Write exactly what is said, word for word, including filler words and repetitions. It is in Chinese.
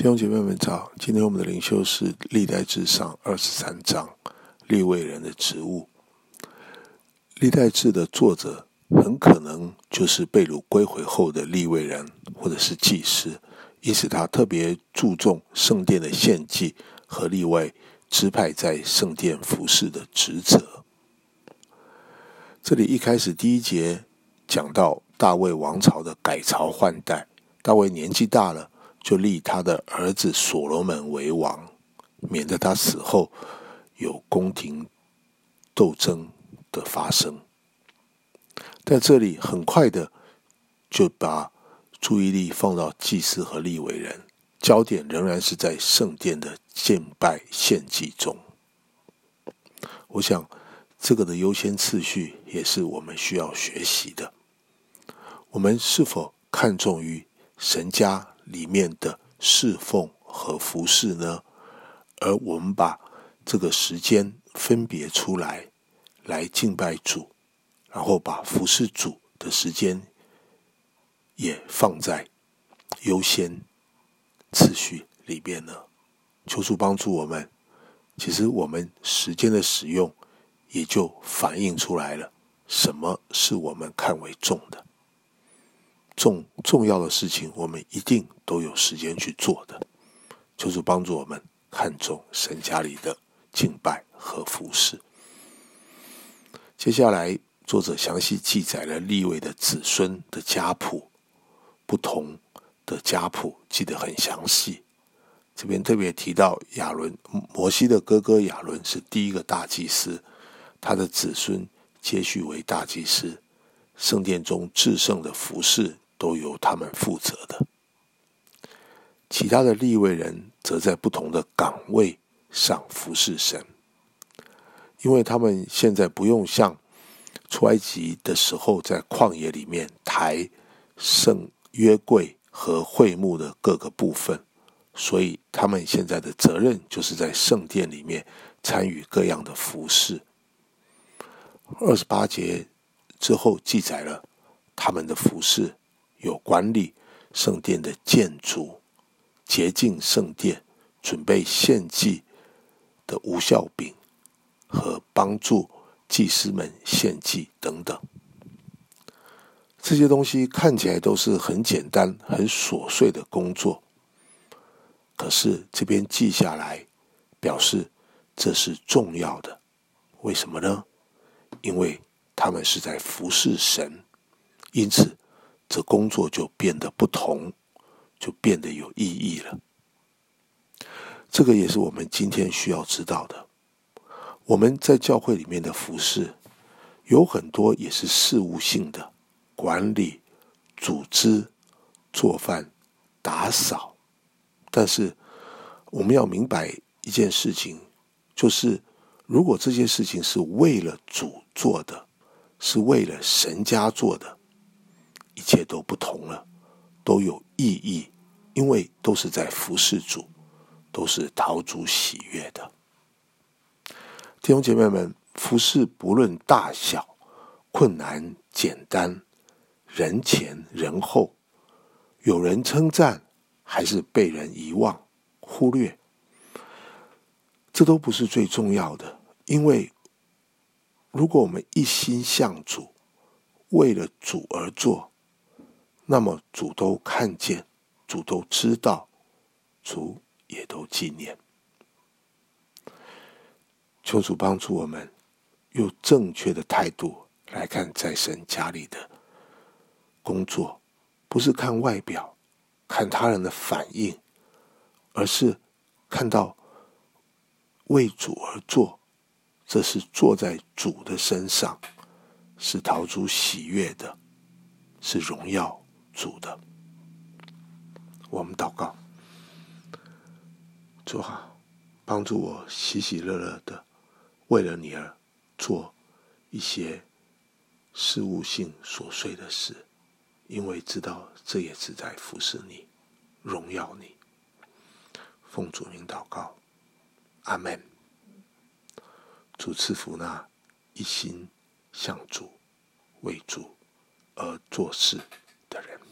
弟兄姐妹们早，今天我们的灵修是历代志上二十三章利未人的职务。历代志的作者很可能就是被掳归回后的利未人或者是祭司，因此他特别注重圣殿的献祭和利未支派在圣殿服事的职责。这里一开始第一节讲到大卫王朝的改朝换代，大卫年纪大了，就立他的儿子所罗门为王，免得他死后有宫廷斗争的发生。在这里很快的就把注意力放到祭司和利未人，焦点仍然是在圣殿的敬拜献祭中。我想这个的优先次序也是我们需要学习的。我们是否看重于神家里面的侍奉和服事呢？而我们把这个时间分别出来，来敬拜主，然后把服事主的时间也放在优先次序里面呢？求主帮助我们，其实我们时间的使用也就反映出来了，什么是我们看为重的。重重要的事情我们一定都有时间去做的。求主帮助我们看重神家里的敬拜和服事。接下来作者详细记载了利未的子孙的家谱，不同的家谱记得很详细。这边特别提到亚伦，摩西的哥哥亚伦是第一个大祭司，他的子孙接续为大祭司，圣殿中至圣的服事都由他们负责的。其他的利未人则在不同的岗位上服事神，因为他们现在不用像出埃及的时候在旷野里面抬圣约柜和会幕的各个部分，所以他们现在的责任就是在圣殿里面参与各样的服事。二十八节之后记载了他们的服事，有管理圣殿的建筑、洁净圣殿、准备献祭的无酵饼和帮助祭司们献祭等等。这些东西看起来都是很简单很琐碎的工作，可是这边记下来表示这是重要的。为什么呢？因为他们是在服侍神，因此这工作就变得不同，就变得有意义了。这个也是我们今天需要知道的。我们在教会里面的服事有很多也是事务性的，管理、组织、做饭、打扫。但是我们要明白一件事情，就是如果这些事情是为了主做的，是为了神家做的，一切都不同了，都有意义，因为都是在服侍主，都是讨主喜悦的。弟兄姐妹们，服侍不论大小、困难简单、人前人后，有人称赞还是被人遗忘忽略，这都不是最重要的。因为如果我们一心向主，为了主而做，那么主都看见，主都知道，主也都纪念。求主帮助我们用正确的态度来看在神家里的工作，不是看外表，看他人的反应，而是看到为主而做，这是做在主的身上，是讨主喜悦的，是荣耀主的。我们祷告。主啊，帮助我喜喜乐乐的为了你而做一些事务性琐碎的事，因为知道这也是在服侍你，荣耀你。奉主名祷告，阿们。主赐福那一心向主、为主而做事的人。